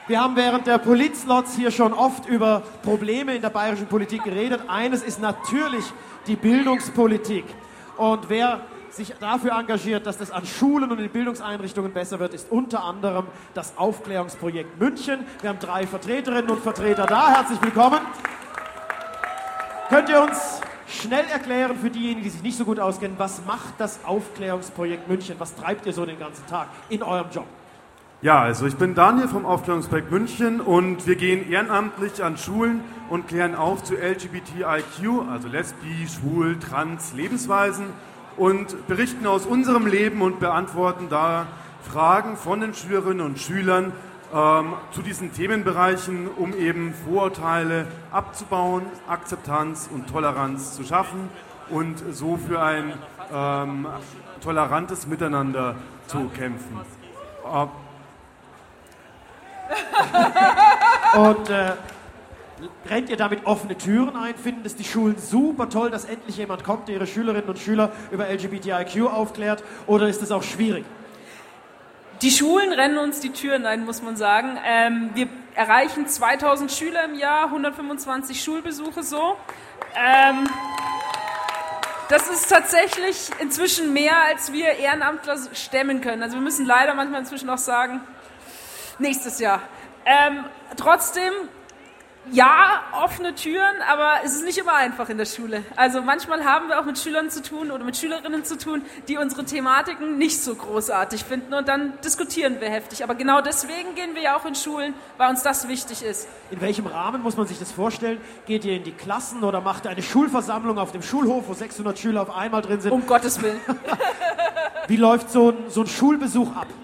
Wir haben während der Politslots hier schon oft über Probleme in der bayerischen Politik geredet. Eines ist natürlich die Bildungspolitik. Und wer sich dafür engagiert, dass das an Schulen und in Bildungseinrichtungen besser wird, ist unter anderem das Aufklärungsprojekt München. Wir haben 3 Vertreterinnen und Vertreter da. Herzlich willkommen. Könnt ihr uns schnell erklären für diejenigen, die sich nicht so gut auskennen, was macht das Aufklärungsprojekt München? Was treibt ihr so den ganzen Tag in eurem Job? Ja, also ich bin Daniel vom Aufklärungsprojekt München und wir gehen ehrenamtlich an Schulen und klären auf zu LGBTIQ, also Lesbi, Schwul, Trans, Lebensweisen und berichten aus unserem Leben und beantworten da Fragen von den Schülerinnen und Schülern zu diesen Themenbereichen, um eben Vorurteile abzubauen, Akzeptanz und Toleranz zu schaffen und so für ein tolerantes Miteinander zu kämpfen. Und rennt ihr damit offene Türen ein? Finden es die Schulen super toll, dass endlich jemand kommt, der ihre Schülerinnen und Schüler über LGBTIQ aufklärt? Oder ist es auch schwierig? Die Schulen rennen uns die Türen ein, muss man sagen. Wir erreichen 2000 Schüler im Jahr, 125 Schulbesuche so. Das ist tatsächlich inzwischen mehr, als wir Ehrenamtler stemmen können. Also wir müssen leider manchmal inzwischen auch sagen, nächstes Jahr. Trotzdem, ja, offene Türen, aber es ist nicht immer einfach in der Schule. Also manchmal haben wir auch mit Schülern zu tun oder mit Schülerinnen zu tun, die unsere Thematiken nicht so großartig finden und dann diskutieren wir heftig. Aber genau deswegen gehen wir ja auch in Schulen, weil uns das wichtig ist. In welchem Rahmen muss man sich das vorstellen? Geht ihr in die Klassen oder macht ihr eine Schulversammlung auf dem Schulhof, wo 600 Schüler auf einmal drin sind? Um Gottes Willen. Wie läuft so ein Schulbesuch ab?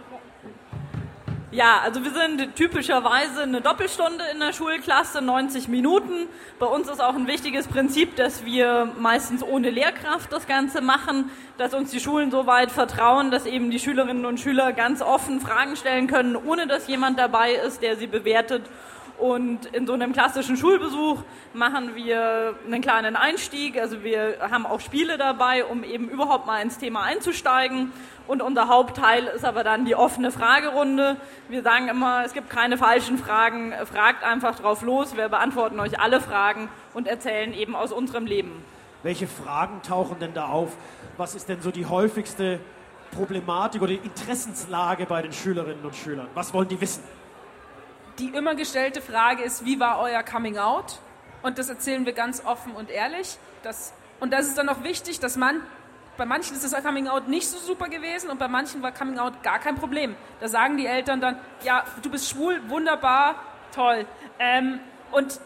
Ja, also wir sind typischerweise eine Doppelstunde in der Schulklasse, 90 Minuten. Bei uns ist auch ein wichtiges Prinzip, dass wir meistens ohne Lehrkraft das Ganze machen, dass uns die Schulen so weit vertrauen, dass eben die Schülerinnen und Schüler ganz offen Fragen stellen können, ohne dass jemand dabei ist, der sie bewertet. Und in so einem klassischen Schulbesuch machen wir einen kleinen Einstieg, also wir haben auch Spiele dabei, um eben überhaupt mal ins Thema einzusteigen. Und unser Hauptteil ist aber dann die offene Fragerunde. Wir sagen immer, es gibt keine falschen Fragen, fragt einfach drauf los, wir beantworten euch alle Fragen und erzählen eben aus unserem Leben. Welche Fragen tauchen denn da auf? Was ist denn so die häufigste Problematik oder die Interessenslage bei den Schülerinnen und Schülern? Was wollen die wissen? Die immer gestellte Frage ist, wie war euer Coming-out? Und das erzählen wir ganz offen und ehrlich. Und das ist dann auch wichtig, dass bei manchen ist das Coming-out nicht so super gewesen und bei manchen war Coming-out gar kein Problem. Da sagen die Eltern dann, ja, du bist schwul, wunderbar, toll. Und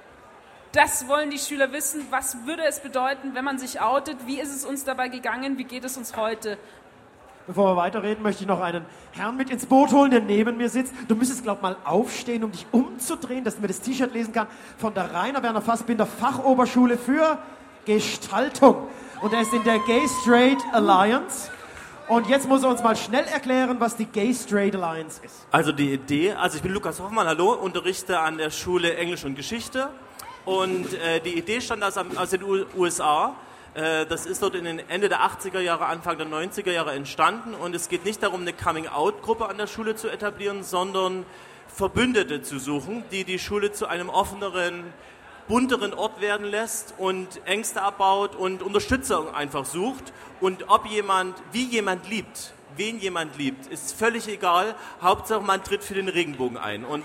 das wollen die Schüler wissen. Was würde es bedeuten, wenn man sich outet? Wie ist es uns dabei gegangen? Wie geht es uns heute? Bevor wir weiterreden, möchte ich noch einen Herrn mit ins Boot holen, der neben mir sitzt. Du müsstest, glaub mal, aufstehen, um dich umzudrehen, dass man das T-Shirt lesen kann. Von der Rainer Werner Fassbinder Fachoberschule für Gestaltung. Und er ist in der Gay Straight Alliance. Und jetzt muss er uns mal schnell erklären, was die Gay Straight Alliance ist. Also die Idee, ich bin Lukas Hoffmann, hallo, unterrichte an der Schule Englisch und Geschichte. Und die Idee stammt aus den USA. Das ist dort in den Ende der 80er Jahre, Anfang der 90er Jahre entstanden. Und es geht nicht darum, eine Coming-out-Gruppe an der Schule zu etablieren, sondern Verbündete zu suchen, die die Schule zu einem offeneren, bunteren Ort werden lässt und Ängste abbaut und Unterstützung einfach sucht. Und wie jemand liebt, wen jemand liebt, ist völlig egal. Hauptsache, man tritt für den Regenbogen ein. Und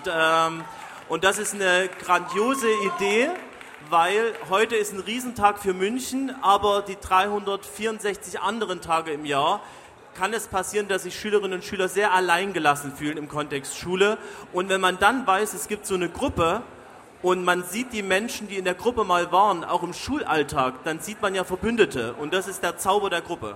das ist eine grandiose Idee, weil heute ist ein Riesentag für München, aber die 364 anderen Tage im Jahr kann es passieren, dass sich Schülerinnen und Schüler sehr alleingelassen fühlen im Kontext Schule. Und wenn man dann weiß, es gibt so eine Gruppe und man sieht die Menschen, die in der Gruppe mal waren, auch im Schulalltag, dann sieht man ja Verbündete. Und das ist der Zauber der Gruppe.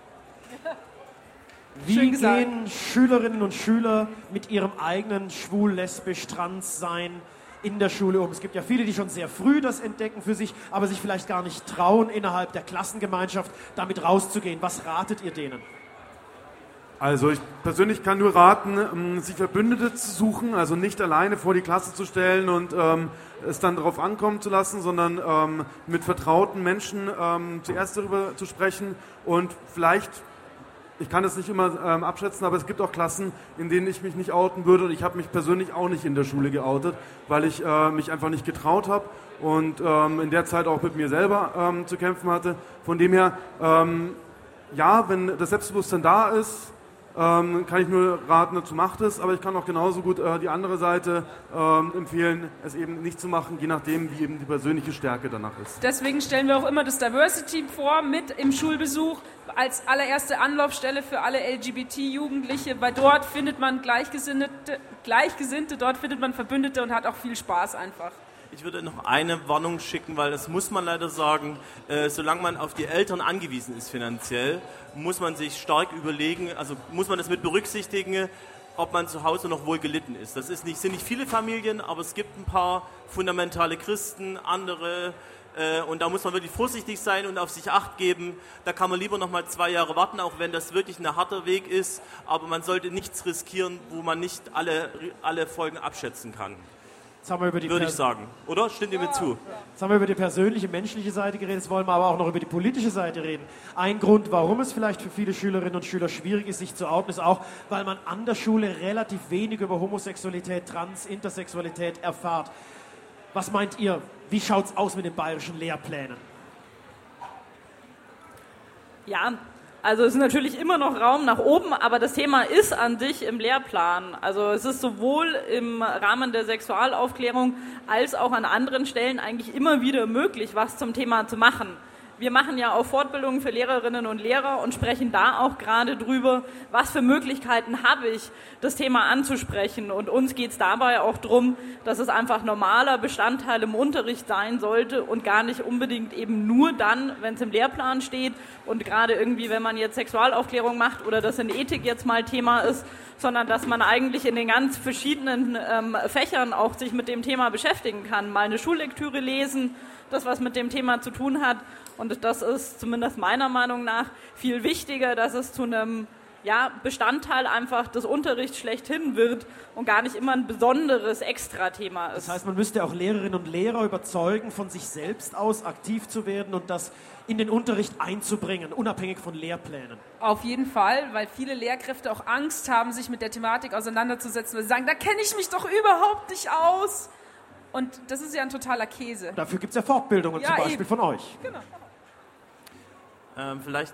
Wie gehen Schülerinnen und Schüler mit ihrem eigenen schwul, lesbisch, trans sein in der Schule um? Es gibt ja viele, die schon sehr früh das entdecken für sich, aber sich vielleicht gar nicht trauen, innerhalb der Klassengemeinschaft damit rauszugehen. Was ratet ihr denen? Also ich persönlich kann nur raten, sich Verbündete zu suchen, also nicht alleine vor die Klasse zu stellen und es dann darauf ankommen zu lassen, sondern mit vertrauten Menschen zuerst darüber zu sprechen und vielleicht ich kann es nicht immer abschätzen, aber es gibt auch Klassen, in denen ich mich nicht outen würde und ich habe mich persönlich auch nicht in der Schule geoutet, weil ich mich einfach nicht getraut habe und in der Zeit auch mit mir selber zu kämpfen hatte. Von dem her, ja, wenn das Selbstbewusstsein da ist, kann ich nur raten, dazu macht es, aber ich kann auch genauso gut die andere Seite empfehlen, es eben nicht zu machen, je nachdem, wie eben die persönliche Stärke danach ist. Deswegen stellen wir auch immer das Diversity vor, mit im Schulbesuch, als allererste Anlaufstelle für alle LGBT-Jugendliche, weil dort findet man Gleichgesinnte, dort findet man Verbündete und hat auch viel Spaß einfach. Ich würde noch eine Warnung schicken, weil das muss man leider sagen, solange man auf die Eltern angewiesen ist finanziell, muss man sich stark überlegen, also muss man das mit berücksichtigen, ob man zu Hause noch wohl gelitten ist. Das sind nicht viele Familien, aber es gibt ein paar fundamentale Christen, andere, und da muss man wirklich vorsichtig sein und auf sich Acht geben. Da kann man lieber noch mal 2 Jahre warten, auch wenn das wirklich ein harter Weg ist, aber man sollte nichts riskieren, wo man nicht alle Folgen abschätzen kann. Würde ich sagen. Oder? Stimmt ihr mir zu? Jetzt haben wir über die persönliche, menschliche Seite geredet, jetzt wollen wir aber auch noch über die politische Seite reden. Ein Grund, warum es vielleicht für viele Schülerinnen und Schüler schwierig ist, sich zu outen, ist auch, weil man an der Schule relativ wenig über Homosexualität, Intersexualität erfahrt. Was meint ihr? Wie schaut es aus mit den bayerischen Lehrplänen? Ja, also es ist natürlich immer noch Raum nach oben, aber das Thema ist an sich im Lehrplan. Also es ist sowohl im Rahmen der Sexualaufklärung als auch an anderen Stellen eigentlich immer wieder möglich, was zum Thema zu machen. Wir machen ja auch Fortbildungen für Lehrerinnen und Lehrer und sprechen da auch gerade drüber, was für Möglichkeiten habe ich, das Thema anzusprechen. Und uns geht es dabei auch darum, dass es einfach normaler Bestandteil im Unterricht sein sollte und gar nicht unbedingt eben nur dann, wenn es im Lehrplan steht und gerade irgendwie, wenn man jetzt Sexualaufklärung macht oder das in Ethik jetzt mal Thema ist, sondern dass man eigentlich in den ganz verschiedenen Fächern auch sich mit dem Thema beschäftigen kann. Mal eine Schullektüre lesen, das was mit dem Thema zu tun hat. Und das ist zumindest meiner Meinung nach viel wichtiger, dass es zu einem Bestandteil einfach des Unterrichts schlechthin wird und gar nicht immer ein besonderes Extrathema ist. Das heißt, man müsste auch Lehrerinnen und Lehrer überzeugen, von sich selbst aus aktiv zu werden und das in den Unterricht einzubringen, unabhängig von Lehrplänen. Auf jeden Fall, weil viele Lehrkräfte auch Angst haben, sich mit der Thematik auseinanderzusetzen, weil sie sagen, da kenne ich mich doch überhaupt nicht aus. Und das ist ja ein totaler Käse. Dafür gibt es ja Fortbildungen, zum Beispiel eben von euch. Genau. Vielleicht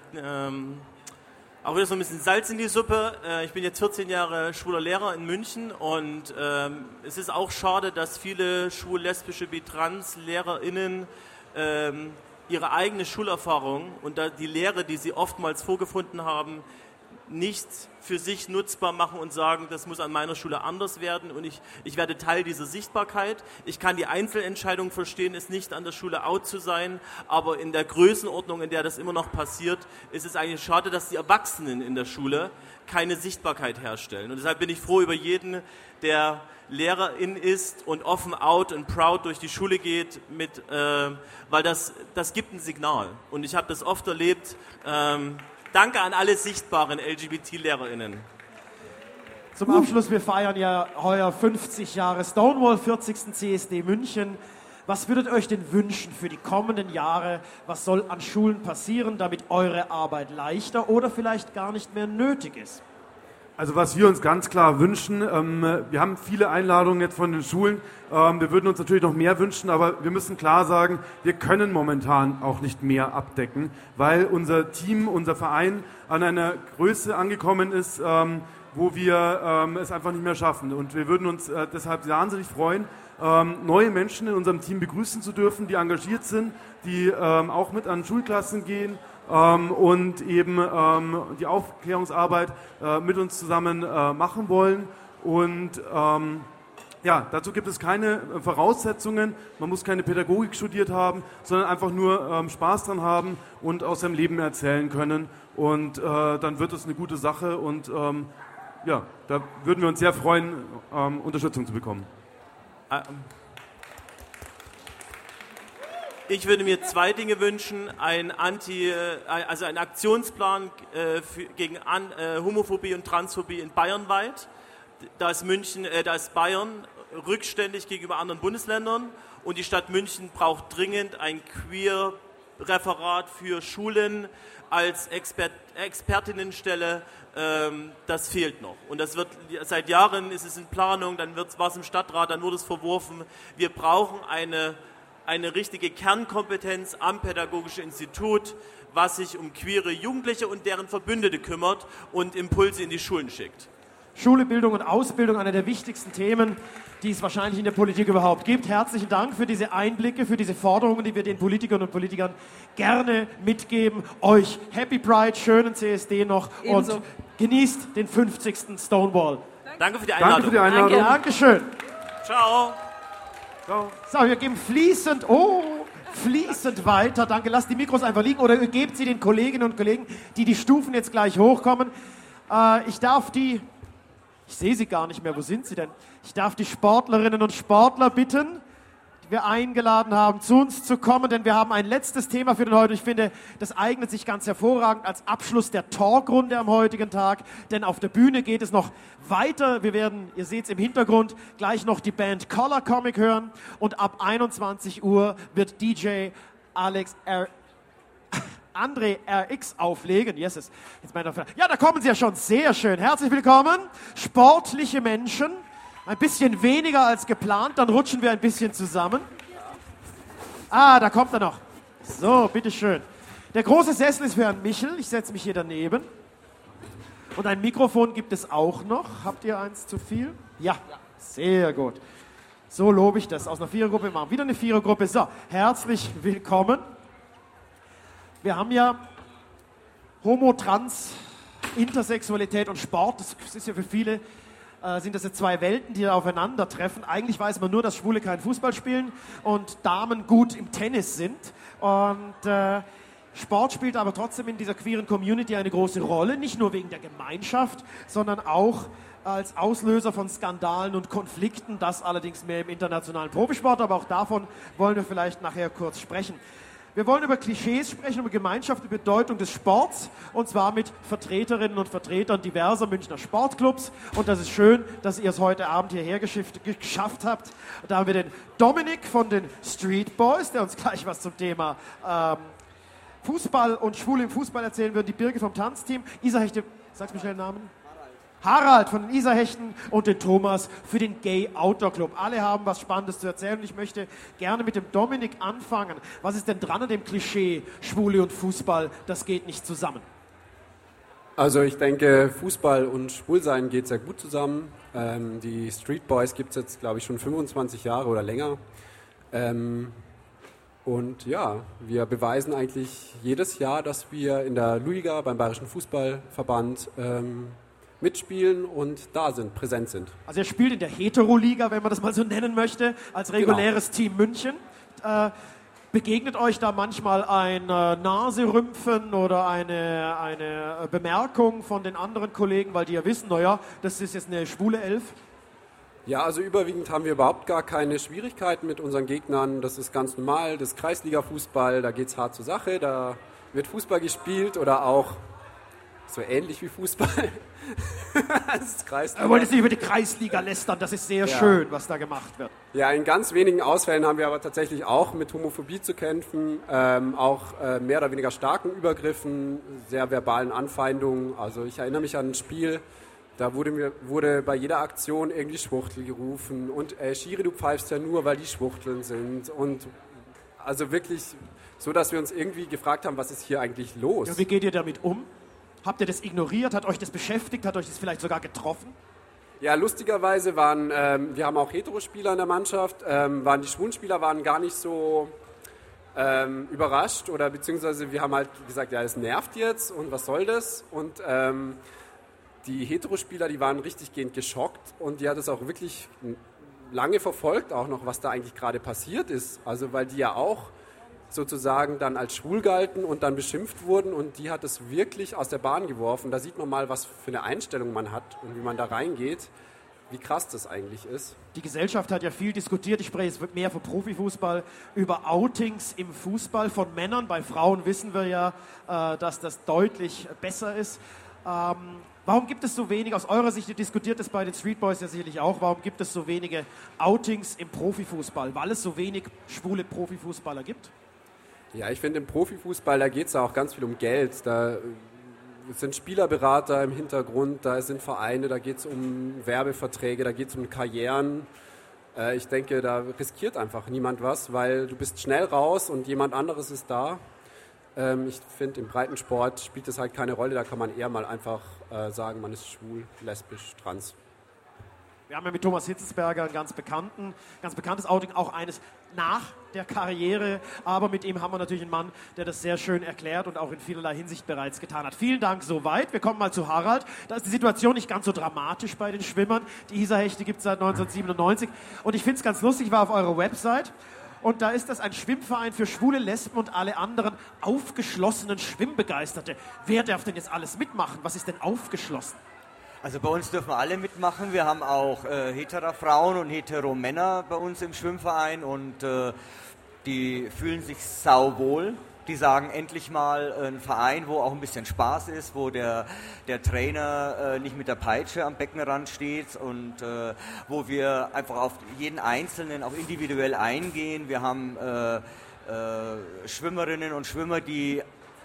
auch wieder so ein bisschen Salz in die Suppe. Ich bin jetzt 14 Jahre schwuler Lehrer in München und es ist auch schade, dass viele schwul-lesbische wie trans-LehrerInnen ihre eigene Schulerfahrung und die Lehre, die sie oftmals vorgefunden haben, nicht für sich nutzbar machen und sagen, das muss an meiner Schule anders werden und ich werde Teil dieser Sichtbarkeit. Ich kann die Einzelentscheidung verstehen, es nicht an der Schule out zu sein, aber in der Größenordnung, in der das immer noch passiert, ist es eigentlich schade, dass die Erwachsenen in der Schule keine Sichtbarkeit herstellen. Und deshalb bin ich froh über jeden, der Lehrerin ist und offen, out und proud durch die Schule geht, weil das gibt ein Signal. Und ich habe das oft erlebt. Danke an alle sichtbaren LGBT-LehrerInnen. Zum Abschluss, wir feiern ja heuer 50 Jahre Stonewall, 40. CSD München. Was würdet ihr euch denn wünschen für die kommenden Jahre? Was soll an Schulen passieren, damit eure Arbeit leichter oder vielleicht gar nicht mehr nötig ist? Also was wir uns ganz klar wünschen, wir haben viele Einladungen jetzt von den Schulen, wir würden uns natürlich noch mehr wünschen, aber wir müssen klar sagen, wir können momentan auch nicht mehr abdecken, weil unser Team, unser Verein an einer Größe angekommen ist, wo wir es einfach nicht mehr schaffen. Und wir würden uns deshalb wahnsinnig freuen, neue Menschen in unserem Team begrüßen zu dürfen, die engagiert sind, die auch mit an Schulklassen gehen, und eben die Aufklärungsarbeit mit uns zusammen machen wollen. Und dazu gibt es keine Voraussetzungen. Man muss keine Pädagogik studiert haben, sondern einfach nur Spaß dran haben und aus seinem Leben erzählen können. Und dann wird es eine gute Sache. Und da würden wir uns sehr freuen, Unterstützung zu bekommen. Ich würde mir 2 Dinge wünschen, einen Aktionsplan gegen Homophobie und Transphobie in Bayern weit. Da ist Bayern rückständig gegenüber anderen Bundesländern und die Stadt München braucht dringend ein Referat für Schulen als Expertinnenstelle, das fehlt noch. Und das wird seit Jahren, ist es in Planung, dann war es im Stadtrat, dann wurde es verworfen. Wir brauchen eine richtige Kernkompetenz am Pädagogischen Institut, was sich um queere Jugendliche und deren Verbündete kümmert und Impulse in die Schulen schickt. Schule, Bildung und Ausbildung, einer der wichtigsten Themen, die es wahrscheinlich in der Politik überhaupt gibt. Herzlichen Dank für diese Einblicke, für diese Forderungen, die wir den Politikern und Politikern gerne mitgeben. Euch Happy Pride, schönen CSD noch Ebenso. Und genießt den 50. Stonewall. Danke für die Einladung. Danke für die Einladung. Dankeschön. Ciao. Ciao. So, wir geben fließend weiter. Danke, lasst die Mikros einfach liegen oder gebt sie den Kolleginnen und Kollegen, die Stufen jetzt gleich hochkommen. Ich sehe sie gar nicht mehr, wo sind sie denn? Ich darf die Sportlerinnen und Sportler bitten, die wir eingeladen haben, zu uns zu kommen, denn wir haben ein letztes Thema für den heute. Ich finde, das eignet sich ganz hervorragend als Abschluss der Talkrunde am heutigen Tag, denn auf der Bühne geht es noch weiter. Wir werden, ihr seht es im Hintergrund, gleich noch die Band Color Comic hören und ab 21 Uhr wird DJ André RX auflegen. Yes. Ja, da kommen sie ja schon. Sehr schön. Herzlich willkommen. Sportliche Menschen. Ein bisschen weniger als geplant, dann rutschen wir ein bisschen zusammen. Da kommt er noch. So, bitteschön. Der große Sessel ist für Herrn Michel. Ich setze mich hier daneben. Und ein Mikrofon gibt es auch noch. Habt ihr eins zu viel? Ja, sehr gut. So lobe ich das. Aus einer Vierergruppe machen wir wieder eine Vierergruppe. So, herzlich willkommen. Wir haben ja Homo, Trans, Intersexualität und Sport. Das ist ja für viele, sind das ja zwei Welten, die aufeinandertreffen. Eigentlich weiß man nur, dass Schwule keinen Fußball spielen und Damen gut im Tennis sind. Und Sport spielt aber trotzdem in dieser queeren Community eine große Rolle. Nicht nur wegen der Gemeinschaft, sondern auch als Auslöser von Skandalen und Konflikten. Das allerdings mehr im internationalen Profisport, aber auch davon wollen wir vielleicht nachher kurz sprechen. Wir wollen über Klischees sprechen, über Gemeinschaft, über Bedeutung des Sports und zwar mit Vertreterinnen und Vertretern diverser Münchner Sportclubs. Und das ist schön, dass ihr es heute Abend hierher geschafft habt. Da haben wir den Dominik von den Street Boys, der uns gleich was zum Thema Fußball und Schwule im Fußball erzählen wird. Die Birgit vom Tanzteam. Isa Hechte, sagst du mir schnell den Namen? Harald von den Isarhechten und den Thomas für den Gay Outdoor Club. Alle haben was Spannendes zu erzählen und ich möchte gerne mit dem Dominik anfangen. Was ist denn dran an dem Klischee, Schwule und Fußball, das geht nicht zusammen? Also ich denke, Fußball und Schwulsein geht sehr gut zusammen. Die Street Boys gibt es jetzt, glaube ich, schon 25 Jahre oder länger. Und ja, wir beweisen eigentlich jedes Jahr, dass wir in der Liga beim Bayerischen Fußballverband mitspielen und da sind, präsent sind. Also ihr spielt in der Hetero-Liga, wenn man das mal so nennen möchte, als reguläres Team München. Begegnet euch da manchmal ein Naserümpfen oder eine Bemerkung von den anderen Kollegen, weil die ja wissen, naja, das ist jetzt eine schwule Elf? Ja, also überwiegend haben wir überhaupt gar keine Schwierigkeiten mit unseren Gegnern. Das ist ganz normal, das ist Kreisliga-Fußball, da geht es hart zur Sache, da wird Fußball gespielt oder auch so ähnlich wie Fußball. Das ist Kreisliga. Wir wollen jetzt nicht über die Kreisliga lästern, das ist sehr schön, was da gemacht wird. Ja, in ganz wenigen Ausfällen haben wir aber tatsächlich auch mit Homophobie zu kämpfen, auch mehr oder weniger starken Übergriffen, sehr verbalen Anfeindungen. Also ich erinnere mich an ein Spiel, da wurde bei jeder Aktion irgendwie Schwuchtel gerufen und Schiri, du pfeifst ja nur, weil die Schwuchteln sind. Und also wirklich so, dass wir uns irgendwie gefragt haben, was ist hier eigentlich los? Ja, wie geht ihr damit um? Habt ihr das ignoriert? Hat euch das beschäftigt? Hat euch das vielleicht sogar getroffen? Ja, lustigerweise waren, wir haben auch Heterospieler in der Mannschaft, die Schwulenspieler waren gar nicht so überrascht oder beziehungsweise wir haben halt gesagt, ja, es nervt jetzt und was soll das? Und die Heterospieler, die waren richtiggehend geschockt und die hat es auch wirklich lange verfolgt, auch noch, was da eigentlich gerade passiert ist. Also weil die ja auch sozusagen dann als schwul galten und dann beschimpft wurden und die hat es wirklich aus der Bahn geworfen. Da sieht man mal, was für eine Einstellung man hat und wie man da reingeht, wie krass das eigentlich ist. Die Gesellschaft hat ja viel diskutiert, ich spreche jetzt mehr vom Profifußball, über Outings im Fußball von Männern. Bei Frauen wissen wir ja, dass das deutlich besser ist. Warum gibt es so wenig, aus eurer Sicht, ihr diskutiert es bei den Street Boys ja sicherlich auch, warum gibt es so wenige Outings im Profifußball? Weil es so wenig schwule Profifußballer gibt? Ja, ich finde im Profifußball, da geht es ja auch ganz viel um Geld. Da sind Spielerberater im Hintergrund, da sind Vereine, da geht es um Werbeverträge, da geht es um Karrieren. Ich denke, da riskiert einfach niemand was, weil du bist schnell raus und jemand anderes ist da. Ich finde, im Breitensport spielt es halt keine Rolle, da kann man eher mal einfach sagen, man ist schwul, lesbisch, trans. Wir haben ja mit Thomas Hitzelsberger ein ganz bekanntes Outing, auch eines nach der Karriere. Aber mit ihm haben wir natürlich einen Mann, der das sehr schön erklärt und auch in vielerlei Hinsicht bereits getan hat. Vielen Dank soweit. Wir kommen mal zu Harald. Da ist die Situation nicht ganz so dramatisch bei den Schwimmern. Die Isarhechte gibt es seit 1997. Und ich finde es ganz lustig, ich war auf eurer Website. Und da ist das ein Schwimmverein für Schwule, Lesben und alle anderen aufgeschlossenen Schwimmbegeisterte. Wer darf denn jetzt alles mitmachen? Was ist denn aufgeschlossen? Also bei uns dürfen alle mitmachen. Wir haben auch hetero-Frauen und hetero-Männer bei uns im Schwimmverein und die fühlen sich sauwohl. Die sagen endlich mal ein Verein, wo auch ein bisschen Spaß ist, wo der Trainer nicht mit der Peitsche am Beckenrand steht und wo wir einfach auf jeden Einzelnen auch individuell eingehen. Wir haben Schwimmerinnen und Schwimmer, die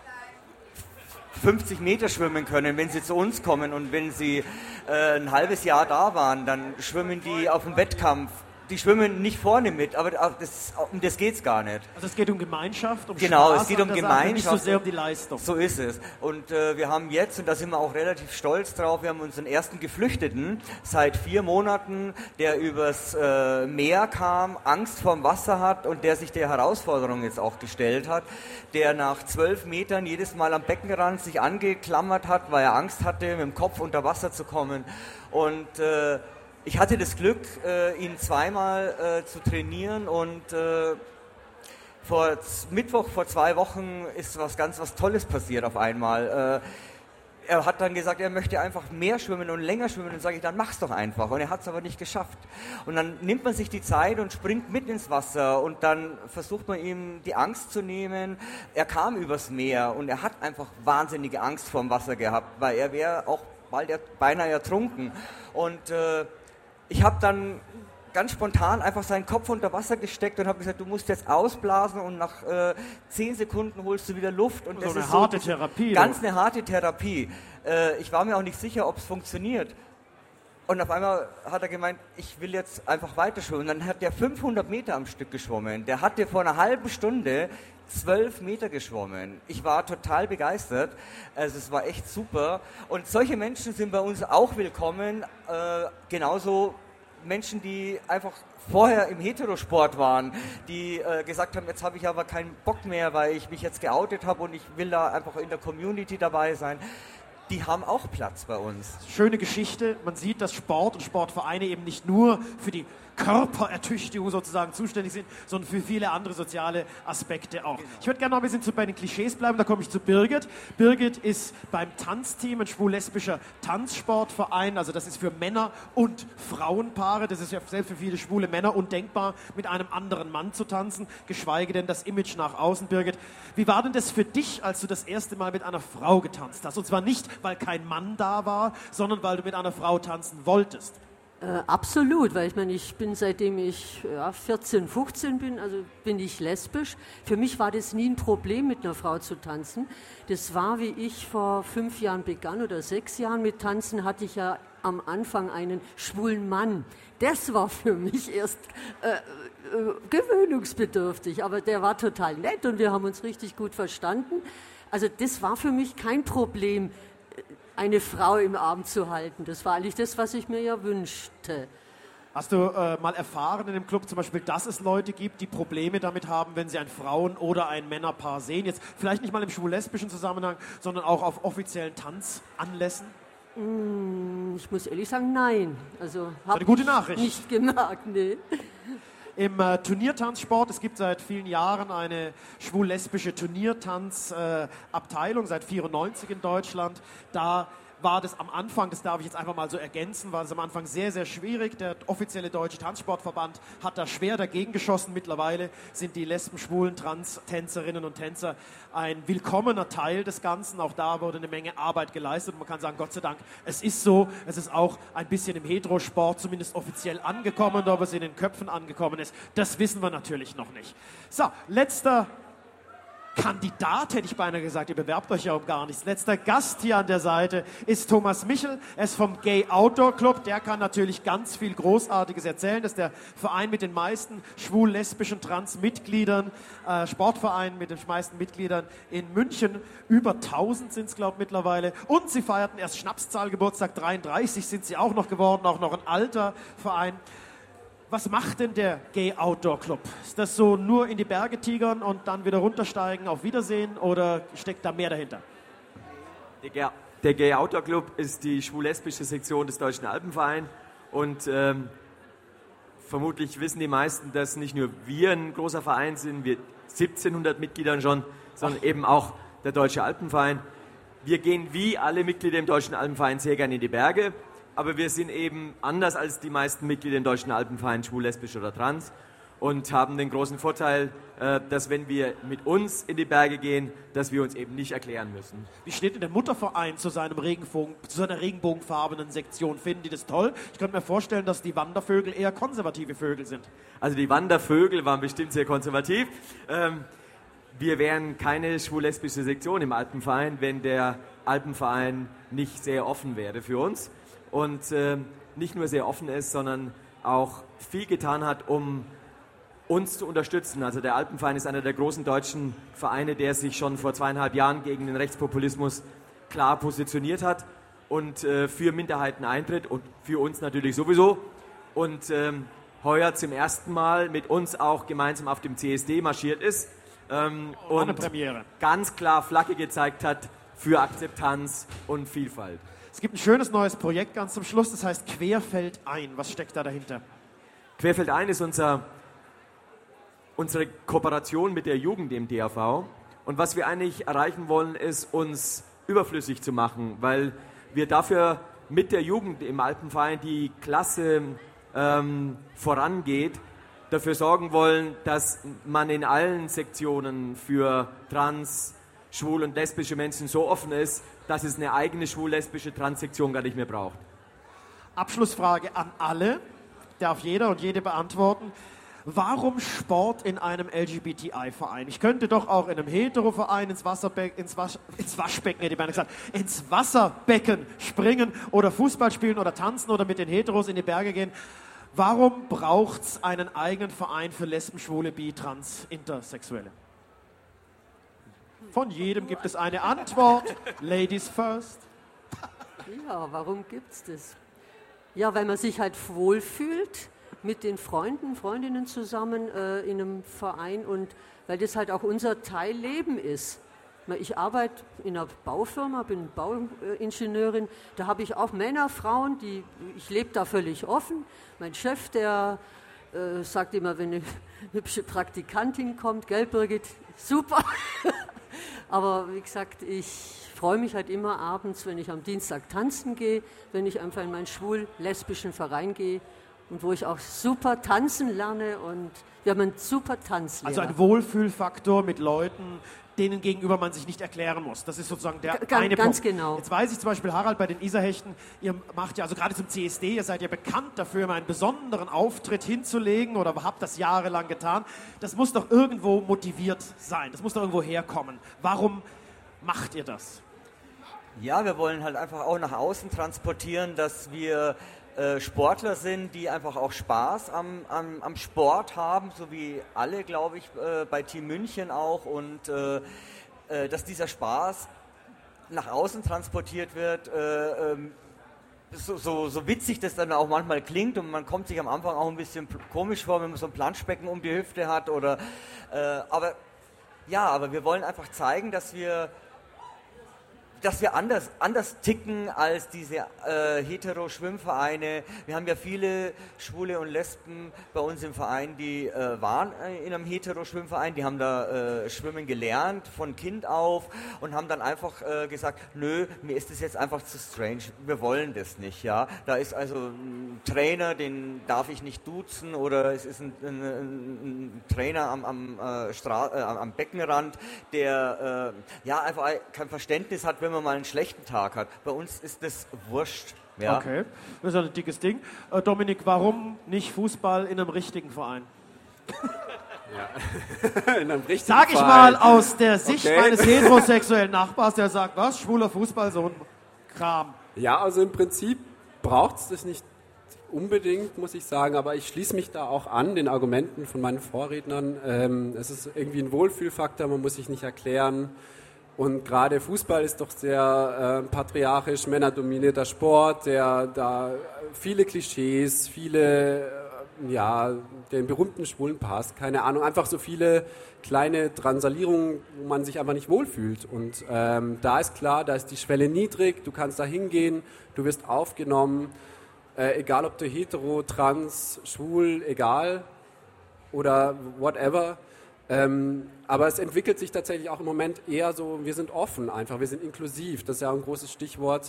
50 Meter schwimmen können, wenn sie zu uns kommen, und wenn sie ein halbes Jahr da waren, dann schwimmen die auf dem Wettkampf. Die schwimmen nicht vorne mit, aber um das geht es gar nicht. Also es geht um Gemeinschaft, um genau, Spaß es geht um Gemeinschaft, nicht so sehr um die Leistung. So ist es. Und wir haben jetzt, und da sind wir auch relativ stolz drauf, wir haben unseren ersten Geflüchteten seit 4 Monaten, der übers Meer kam, Angst vorm Wasser hat und der sich der Herausforderung jetzt auch gestellt hat, der nach 12 Metern jedes Mal am Beckenrand sich angeklammert hat, weil er Angst hatte, mit dem Kopf unter Wasser zu kommen. Und ich hatte das Glück, ihn zweimal zu trainieren, und Mittwoch vor 2 Wochen ist was Tolles passiert auf einmal. Er hat dann gesagt, er möchte einfach mehr schwimmen und länger schwimmen, und sage ich, dann mach's doch einfach. Und er hat es aber nicht geschafft. Und dann nimmt man sich die Zeit und springt mit ins Wasser, und dann versucht man ihm die Angst zu nehmen. Er kam übers Meer und er hat einfach wahnsinnige Angst vor dem Wasser gehabt, weil er wäre auch bald beinahe ertrunken. Und ich habe dann ganz spontan einfach seinen Kopf unter Wasser gesteckt und habe gesagt, du musst jetzt ausblasen, und nach 10 Sekunden holst du wieder Luft. Und so das eine ist harte Therapie. Ganz eine harte Therapie. Ich war mir auch nicht sicher, ob es funktioniert. Und auf einmal hat er gemeint, ich will jetzt einfach weiter schwimmen. Und dann hat er 500 Meter am Stück geschwommen. Der hatte vor einer halben Stunde 12 Meter geschwommen. Ich war total begeistert. Also es war echt super. Und solche Menschen sind bei uns auch willkommen. Genauso Menschen, die einfach vorher im Heterosport waren, die gesagt haben, jetzt habe ich aber keinen Bock mehr, weil ich mich jetzt geoutet habe und ich will da einfach in der Community dabei sein. Die haben auch Platz bei uns. Schöne Geschichte. Man sieht, dass Sport und Sportvereine eben nicht nur für die Körperertüchtigung sozusagen zuständig sind, sondern für viele andere soziale Aspekte auch. Ich würde gerne noch ein bisschen bei den Klischees bleiben, da komme ich zu Birgit. Birgit ist beim Tanzteam ein schwul-lesbischer Tanzsportverein, also das ist für Männer- und Frauenpaare, das ist ja selbst für viele schwule Männer undenkbar, mit einem anderen Mann zu tanzen, geschweige denn das Image nach außen. Birgit, wie war denn das für dich, als du das erste Mal mit einer Frau getanzt hast? Und zwar nicht, weil kein Mann da war, sondern weil du mit einer Frau tanzen wolltest. Absolut, weil ich meine, ich bin seitdem ich 14, 15 bin, also bin ich lesbisch. Für mich war das nie ein Problem, mit einer Frau zu tanzen. Das war, wie ich vor 5 Jahren begann oder 6 Jahren mit Tanzen, hatte ich ja am Anfang einen schwulen Mann. Das war für mich erst gewöhnungsbedürftig, aber der war total nett und wir haben uns richtig gut verstanden. Also das war für mich kein Problem, eine Frau im Arm zu halten. Das war eigentlich das, was ich mir ja wünschte. Hast du mal erfahren in dem Club zum Beispiel, dass es Leute gibt, die Probleme damit haben, wenn sie ein Frauen- oder ein Männerpaar sehen? Jetzt vielleicht nicht mal im schwul-lesbischen Zusammenhang, sondern auch auf offiziellen Tanzanlässen? Ich muss ehrlich sagen, nein. Also eine gute Nachricht. Nicht gemerkt, nee. Im Turniertanzsport, es gibt seit vielen Jahren eine schwul-lesbische Turniertanzabteilung, seit 1994 in Deutschland. Da war das am Anfang, das darf ich jetzt einfach mal so ergänzen, war das am Anfang sehr, sehr schwierig. Der offizielle Deutsche Tanzsportverband hat da schwer dagegen geschossen. Mittlerweile sind die Lesben, Schwulen, Trans-Tänzerinnen und Tänzer ein willkommener Teil des Ganzen. Auch da wurde eine Menge Arbeit geleistet. Und man kann sagen, Gott sei Dank, es ist so. Es ist auch ein bisschen im Heterosport zumindest offiziell angekommen. Ob es in den Köpfen angekommen ist, das wissen wir natürlich noch nicht. So, letzter Kandidat, hätte ich beinahe gesagt. Ihr bewerbt euch ja um gar nichts. Letzter Gast hier an der Seite ist Thomas Michel. Er ist vom Gay Outdoor Club. Der kann natürlich ganz viel Großartiges erzählen. Das ist der Verein mit den meisten schwul, lesbischen, Trans-Mitgliedern. Sportverein mit den meisten Mitgliedern in München. Über 1000 sind es, glaube ich, mittlerweile. Und sie feierten erst Schnapszahlgeburtstag. 33 sind sie auch noch geworden. Auch noch ein alter Verein. Was macht denn der Gay Outdoor Club? Ist das so nur in die Berge tigern und dann wieder runtersteigen, auf Wiedersehen, oder steckt da mehr dahinter? Der Gay Outdoor Club ist die schwul-lesbische Sektion des Deutschen Alpenvereins und vermutlich wissen die meisten, dass nicht nur wir ein großer Verein sind, wir 1700 Mitgliedern schon, sondern eben auch der Deutsche Alpenverein. Wir gehen wie alle Mitglieder im Deutschen Alpenverein sehr gerne in die Berge. Aber wir sind eben anders als die meisten Mitglieder im Deutschen Alpenverein schwul, lesbisch oder trans und haben den großen Vorteil, dass wenn wir mit uns in die Berge gehen, dass wir uns eben nicht erklären müssen. Wie steht denn der Mutterverein zu seiner regenbogenfarbenen Sektion? Finden die das toll? Ich könnte mir vorstellen, dass die Wandervögel eher konservative Vögel sind. Also die Wandervögel waren bestimmt sehr konservativ. Wir wären keine schwul-lesbische Sektion im Alpenverein, wenn der Alpenverein nicht sehr offen wäre für uns. Und nicht nur sehr offen ist, sondern auch viel getan hat, um uns zu unterstützen. Also der Alpenverein ist einer der großen deutschen Vereine, der sich schon vor 2,5 Jahren gegen den Rechtspopulismus klar positioniert hat und für Minderheiten eintritt und für uns natürlich sowieso. Und heuer zum ersten Mal mit uns auch gemeinsam auf dem CSD marschiert ist und ganz klar Flagge gezeigt hat für Akzeptanz und Vielfalt. Es gibt ein schönes neues Projekt ganz zum Schluss, das heißt Querfeldein. Was steckt da dahinter? Querfeldein ist unsere Kooperation mit der Jugend im DAV. Und was wir eigentlich erreichen wollen, ist, uns überflüssig zu machen, weil wir dafür mit der Jugend im Alpenverein, die klasse vorangeht, dafür sorgen wollen, dass man in allen Sektionen für trans, schwul und lesbische Menschen so offen ist, dass es eine eigene schwul-lesbische Transsektion gar nicht mehr braucht. Abschlussfrage an alle, darf jeder und jede beantworten. Warum Sport in einem LGBTI-Verein? Ich könnte doch auch in einem Hetero-Verein ins Waschbecken, hätte ich beinahe gesagt, ins Wasserbecken springen oder Fußball spielen oder tanzen oder mit den Heteros in die Berge gehen. Warum braucht es einen eigenen Verein für Lesben, Schwule, Bi, Trans, Intersexuelle? Von jedem gibt es eine Antwort. Ladies first. Ja, warum gibt's das? Ja, weil man sich halt wohlfühlt mit den Freundinnen zusammen in einem Verein und weil das halt auch unser Teilleben ist. Ich arbeite in einer Baufirma, bin Bauingenieurin, da habe ich auch Männer, Frauen, ich lebe da völlig offen. Mein Chef, der sagt immer, wenn eine hübsche Praktikantin kommt, gell Birgit, super. Aber wie gesagt, ich freue mich halt immer abends, wenn ich am Dienstag tanzen gehe, wenn ich einfach in meinen schwul-lesbischen Verein gehe und wo ich auch super tanzen lerne und wir haben einen super Tanzlehrer. Also ein Wohlfühlfaktor mit Leuten, denen gegenüber man sich nicht erklären muss. Das ist sozusagen der eine ganz Punkt. Genau. Jetzt weiß ich zum Beispiel, Harald, bei den Isarhechten, ihr macht ja, also gerade zum CSD, ihr seid ja bekannt dafür, immer einen besonderen Auftritt hinzulegen oder habt das jahrelang getan. Das muss doch irgendwo motiviert sein. Das muss doch irgendwo herkommen. Warum macht ihr das? Ja, wir wollen halt einfach auch nach außen transportieren, dass wir Sportler sind, die einfach auch Spaß am Sport haben, so wie alle, glaube ich, bei Team München auch und dass dieser Spaß nach außen transportiert wird, so witzig das dann auch manchmal klingt und man kommt sich am Anfang auch ein bisschen komisch vor, wenn man so ein Planschbecken um die Hüfte hat oder aber wir wollen einfach zeigen, dass wir anders ticken als diese Hetero-Schwimmvereine. Wir haben ja viele Schwule und Lesben bei uns im Verein, die waren in einem Hetero-Schwimmverein, die haben da schwimmen gelernt von Kind auf und haben dann einfach gesagt, nö, mir ist das jetzt einfach zu strange, wir wollen das nicht. Ja? Da ist also ein Trainer, den darf ich nicht duzen oder es ist ein Trainer am Beckenrand, der einfach kein Verständnis hat, wenn man mal einen schlechten Tag hat. Bei uns ist das wurscht. Ja. Okay, das ist ein dickes Ding. Dominik, warum nicht Fußball in einem richtigen Verein? Ja. In einem richtigen Sag ich Verein. mal aus der Sicht meines heterosexuellen Nachbars, der sagt, was, schwuler Fußball, so ein Kram. Ja, also im Prinzip braucht es das nicht unbedingt, muss ich sagen, aber ich schließe mich da auch an, den Argumenten von meinen Vorrednern. Es ist irgendwie ein Wohlfühlfaktor, man muss sich nicht erklären. Und gerade Fußball ist doch sehr patriarchisch, männerdominierter Sport, der da viele Klischees, den berühmten schwulen Pass, keine Ahnung, einfach so viele kleine Drangsalierungen, wo man sich einfach nicht wohlfühlt. Und da ist klar, da ist die Schwelle niedrig, du kannst da hingehen, du wirst aufgenommen, egal ob du hetero, trans, schwul, egal oder whatever. Aber es entwickelt sich tatsächlich auch im Moment eher so, wir sind offen einfach, wir sind inklusiv, das ist ja ein großes Stichwort,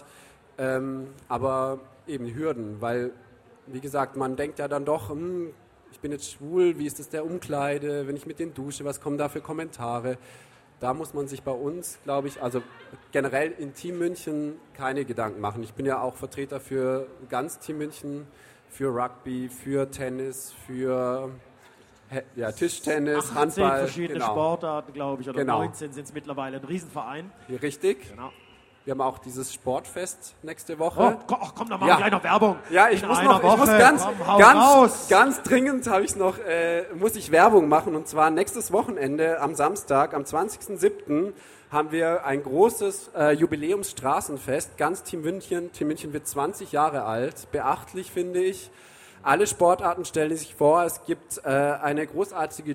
aber eben Hürden, weil, wie gesagt, man denkt ja dann doch, ich bin jetzt schwul, wie ist das der Umkleide, wenn ich mit denen dusche, was kommen da für Kommentare? Da muss man sich bei uns, glaube ich, also generell in Team München keine Gedanken machen. Ich bin ja auch Vertreter für ganz Team München, für Rugby, für Tennis, für Tischtennis, 18 Handball. verschiedene Sportarten, glaube ich, oder Genau. 19 sind es mittlerweile, ein Riesenverein. Richtig. Genau. Wir haben auch dieses Sportfest nächste Woche. Komm, da machen wir gleich noch Werbung. Ja, ich In muss einer Woche. Komm, hau raus. ganz dringend muss ich Werbung machen, und zwar nächstes Wochenende am Samstag, am 20.07. haben wir ein großes Jubiläumsstraßenfest, ganz Team München. Team München wird 20 Jahre alt, beachtlich finde ich. Alle Sportarten stellen sich vor, es gibt eine großartige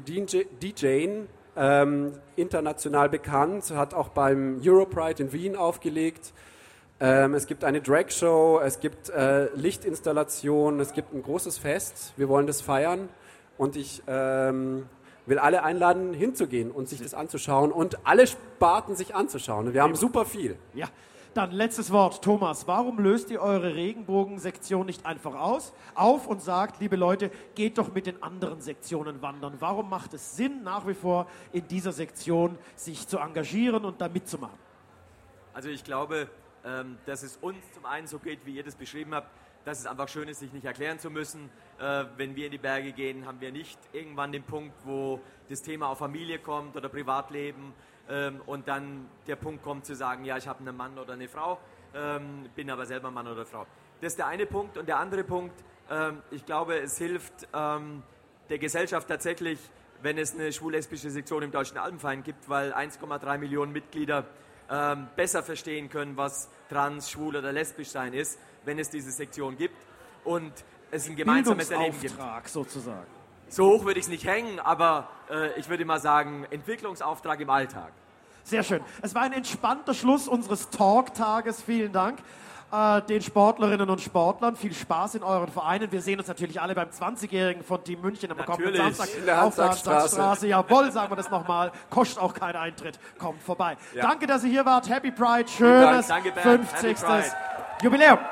DJ, international bekannt, hat auch beim Europride in Wien aufgelegt. Es gibt eine Drag-Show, es gibt Lichtinstallationen, es gibt ein großes Fest. Wir wollen das feiern und ich will alle einladen, hinzugehen und sich das anzuschauen und alle Sparten sich anzuschauen. Wir haben super viel. Ja, dann letztes Wort. Thomas, warum löst ihr eure Regenbogensektion nicht einfach auf und sagt, liebe Leute, geht doch mit den anderen Sektionen wandern? Warum macht es Sinn, nach wie vor in dieser Sektion sich zu engagieren und da mitzumachen? Also ich glaube, dass es uns zum einen so geht, wie ihr das beschrieben habt, dass es einfach schön ist, sich nicht erklären zu müssen. Wenn wir in die Berge gehen, haben wir nicht irgendwann den Punkt, wo das Thema auf Familie kommt oder Privatleben und dann der Punkt kommt zu sagen, ja, ich habe einen Mann oder eine Frau, bin aber selber Mann oder Frau. Das ist der eine Punkt. Und der andere Punkt, ich glaube, es hilft der Gesellschaft tatsächlich, wenn es eine schwul-lesbische Sektion im Deutschen Alpenverein gibt, weil 1,3 Millionen Mitglieder besser verstehen können, was trans, schwul oder lesbisch sein ist, wenn es diese Sektion gibt und es ein gemeinsames Erleben gibt. Bildungsauftrag sozusagen. So hoch würde ich es nicht hängen, aber ich würde mal sagen, Entwicklungsauftrag im Alltag. Sehr schön. Es war ein entspannter Schluss unseres Talk-Tages. Vielen Dank den Sportlerinnen und Sportlern. Viel Spaß in euren Vereinen. Wir sehen uns natürlich alle beim 20-Jährigen von Team München am kommenden Samstag in der auf der Hansackstraße. Hansackstraße. Jawohl, sagen wir das nochmal. Kostet auch keinen Eintritt. Kommt vorbei. Ja. Danke, dass ihr hier wart. Happy Pride. Schönes Danke, Bernd. 50. Happy Pride. Jubiläum.